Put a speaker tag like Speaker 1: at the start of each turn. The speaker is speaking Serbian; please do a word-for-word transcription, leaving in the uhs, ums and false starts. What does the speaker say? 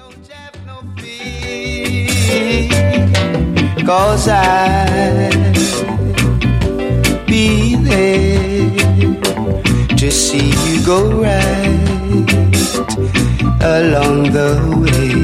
Speaker 1: 'Cause I'll be there to see you go right along the way.